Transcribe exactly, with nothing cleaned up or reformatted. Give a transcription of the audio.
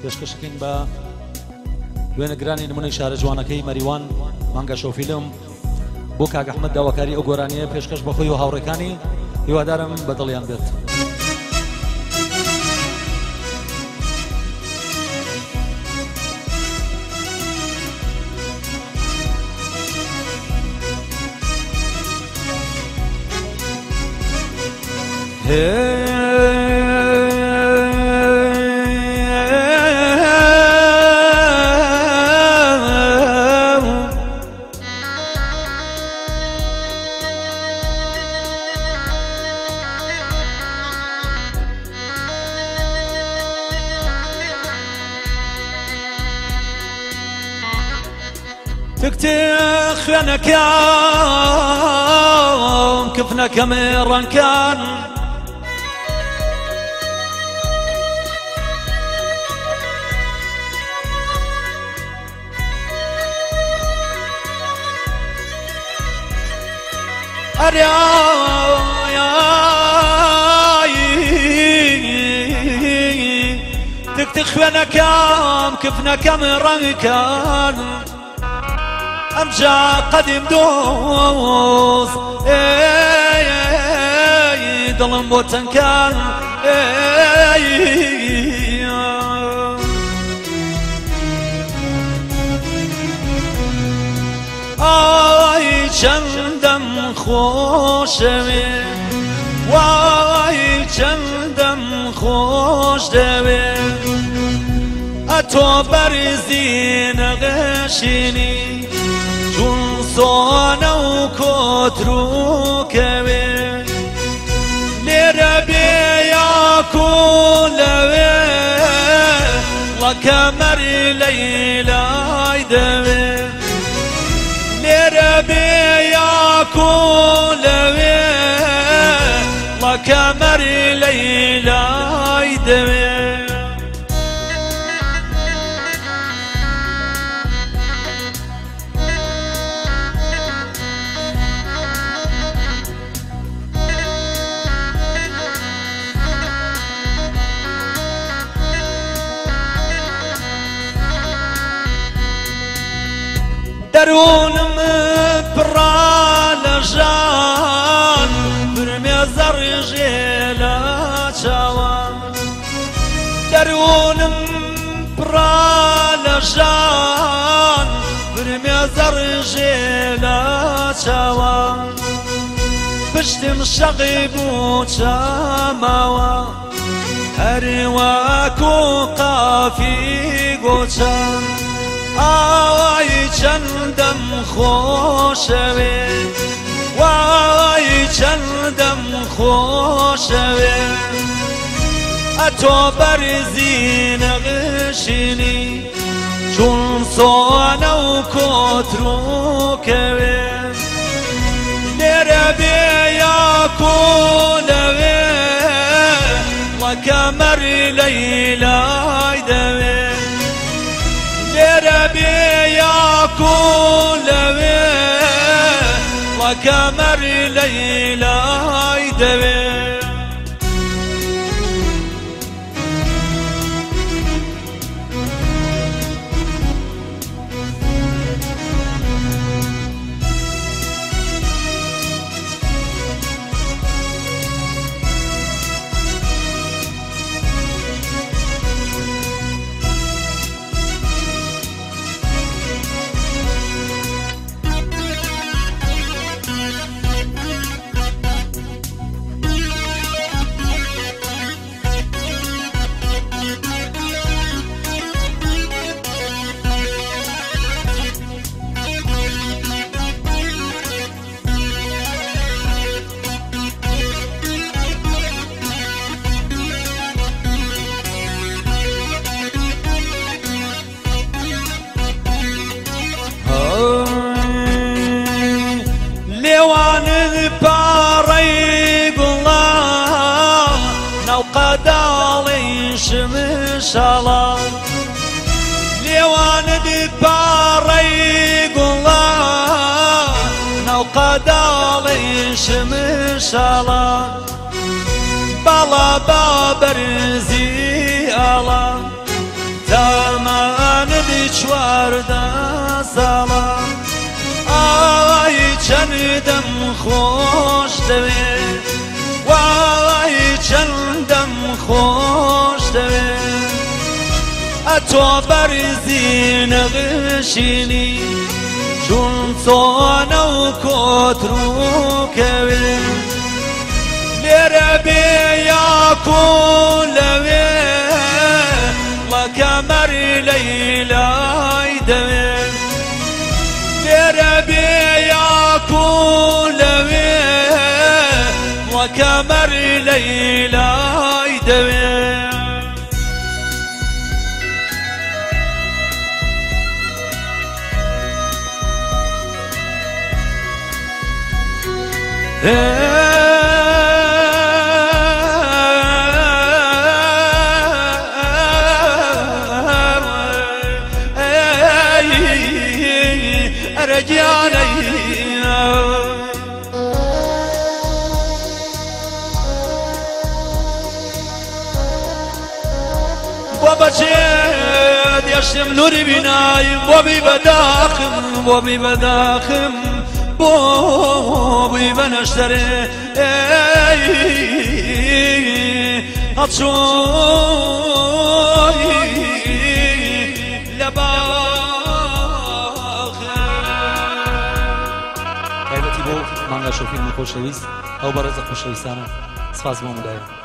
پێشکەشەکەین بە وێنەگرانی نمونەی شارە جوانەکەی مەریوان مانگە شەوفیلم بۆ کاک ئەحمەد داواکاری ئەو گۆرانیە پێشکەش بەخۆی و هاوڕێکانی هیوادارم بەدڵیان بێت. تكتك خوێنەکەم کفنەکەمی ڕەنکان تكتك خوێنەکەم کفنەکەمی ڕەنکان أمجا قديم دوز ضلم بوتن كان آي چندم خوشوي واي چندم خوش دوي أتو برزين غشيني چون سۆنە و کۆتروکەوێ لێرە بێ یاکو لەوێ وەکەمەری لەیلای دەوێ لێرە بێ یاکو لەوێ وەکەمەری لەیلای دەوێ درونم پڕا لە ژان برمێ زەڕژێ لە چاوان درونم پڕا لە ژان برمێ زەڕژێ لە چاوان پشتم شەقی بوو چاماوە هەروەکو قافی گۆچان ئای چەندەم خۆشەوێ وای چەندەم خۆشەوێ ئەتۆ بەرزی نەغشینی چون سۆنە و کۆتروکەوێ لێرە بێ یاکو لەوێ وەکەمەری لەیلای دەوێ لێرە بێ یاکو لەوێ وەکەمەری لەیلای دەوێ شمشاڵا لێوانت پاڕەی گوڵا ناو قەداڵی شمشاڵا باڵا با بەرزی ئاڵا تا چوارده ساڵە ئای چەندەم خۆش دەوێت وای چەندەم خۆش دەوێت ئەتۆ بەرزی نەغشینی چون چۆنە و کۆتر و کەوێت لێرە بێ یاکۆ لەوێ وەکە مەر لەیلای دەوێت لێرە بێ یاکۆ لەوێ وەکە مەر لەیلای دەوێت وبجد يشم نوري بنايم وبي بداخم وبي بداخم بوبي بنشتري أتصوي لباخم تایبەتی بۆ مانگا شۆفیلمی خۆشەویست ئەو بەڕێزە خۆشەویستانە سپاس بۆ مولایە